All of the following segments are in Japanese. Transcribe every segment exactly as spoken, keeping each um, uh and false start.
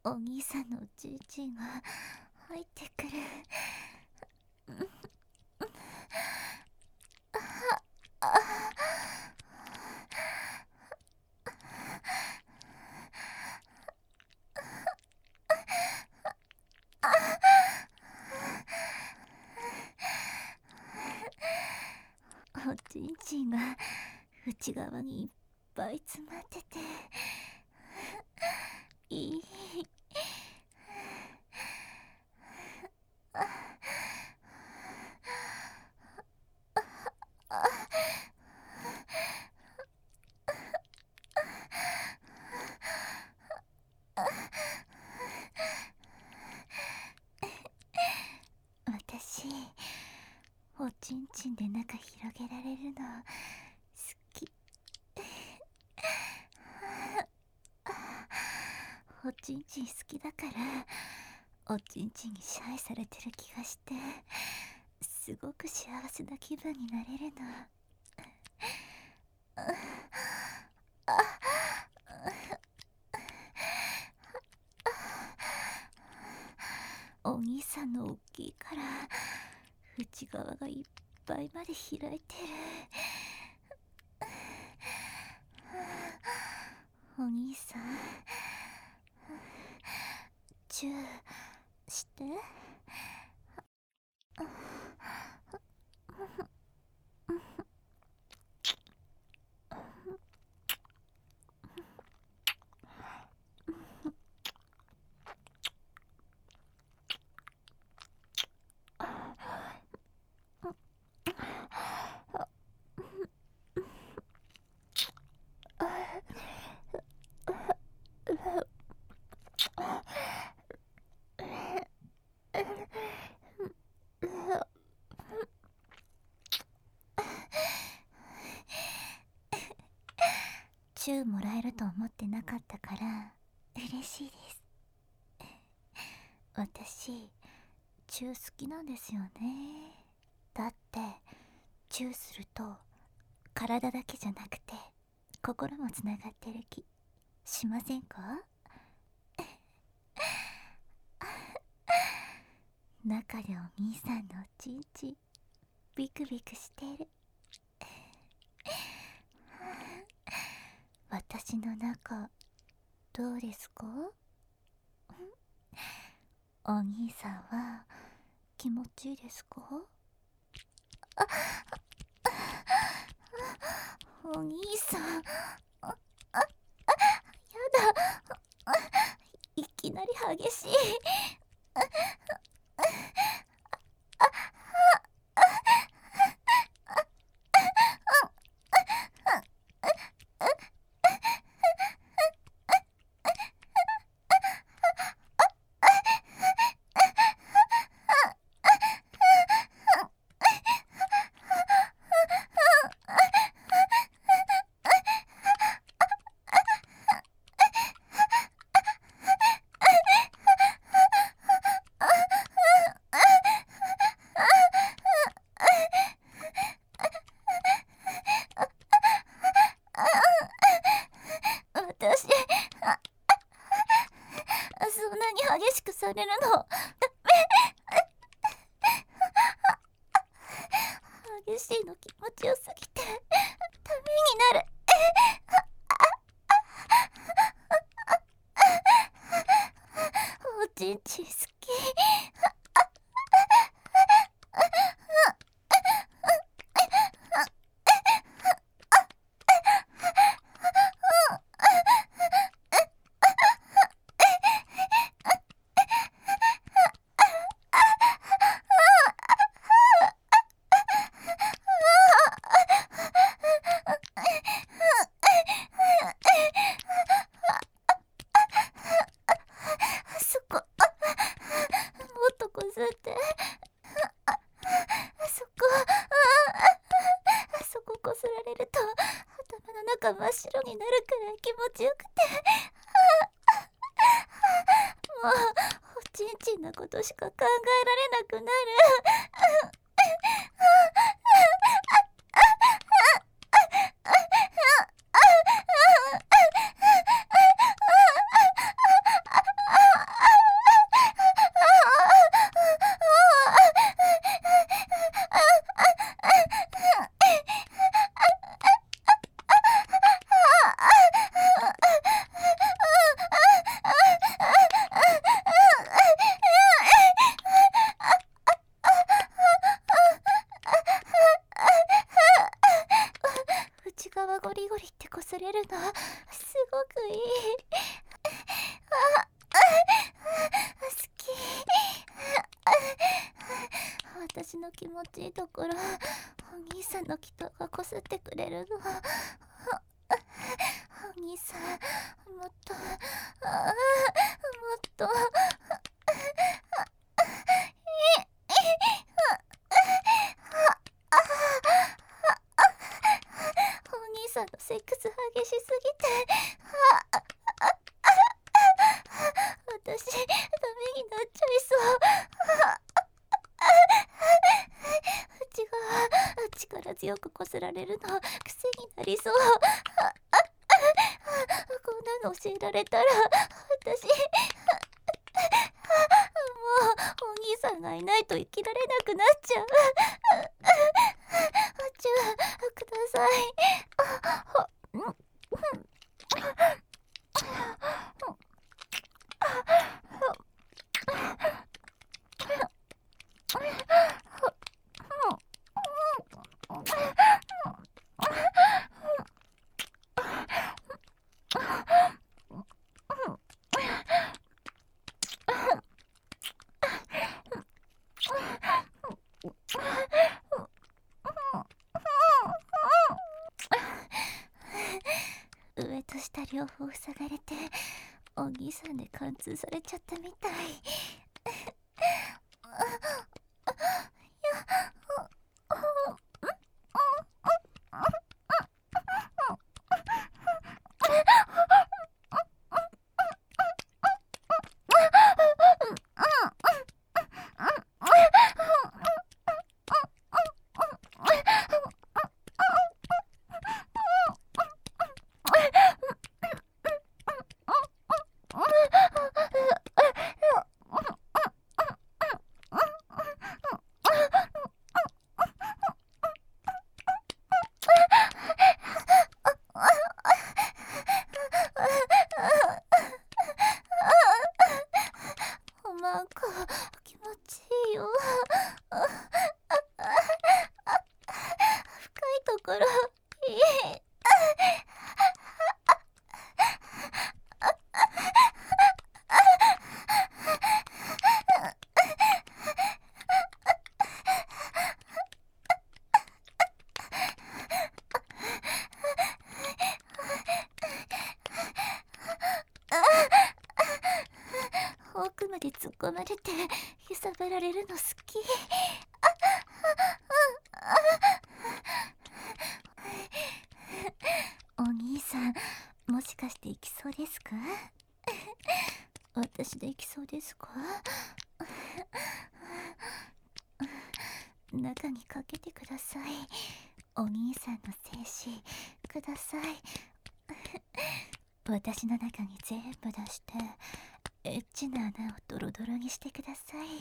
お兄さんのおちんちんが入ってくる。おちんちんが内側にいっぱい詰まってていい。私、おちんちんで中広げられるの好き。おちんちん好きだからおちんちんに支配されてる気がしてすごく幸せな気分になれるの。お兄さんの大きいから内側がいっぱいまで開いてる。お兄さん、チューして。チューもらえると思ってなかったから嬉しいです。私チュー好きなんですよね。だってチューすると体だけじゃなくて心もつながってる気しませんか？中でお兄さんのおちんちんビクビクしてる。私の中どうですか？お兄さんは気持ちいいですか？あ、お兄さん、あ、あ、やだ、いきなり激しい。私、あ、そんなに激しくされるのダメ。激しいの気持ちよすぎてダメになる。おちんちん好き。そこ、もっとこすって。あ、あそこ、あそここすられると頭の中真っ白になるくらい気持ちよくて、もうおちんちんのことしか考えられなくなる。 側ゴリゴリってこすれるのすごくいい。ああ好き。私の気持ちいいところお兄さんの祈祷がこすってくれるの。お兄さんもっとあもっとお兄さんのセックス激しすぎて私ダメになっちゃいそう。内側力強くこすられるの癖になりそう。こんなの教えられたら私もうお兄さんがいないと生きられなくなっちゃう。チューください。上と下両方塞がれてお兄さんで貫通されちゃったみたい。なんか気持ちいいよ。深いところいい。奥まで突っ込まれて揺さぶられるの好き。お兄さんもしかして行きそうですか？私で行きそうですか？中にかけてください。お兄さんの精子ください。私の中に全部出してエッチな穴をドロドロにしてください。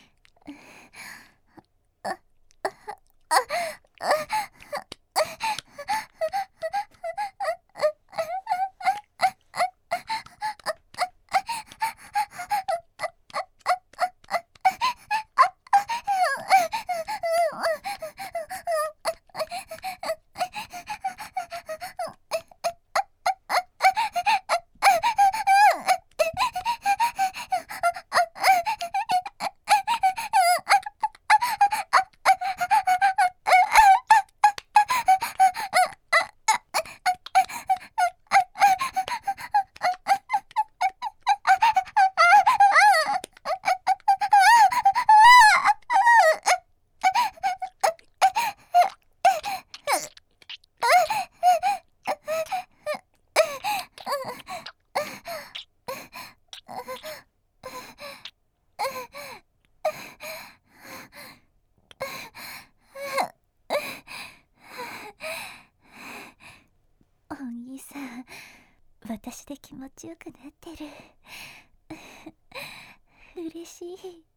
お兄さん、私で気持ちよくなってる。嬉しい。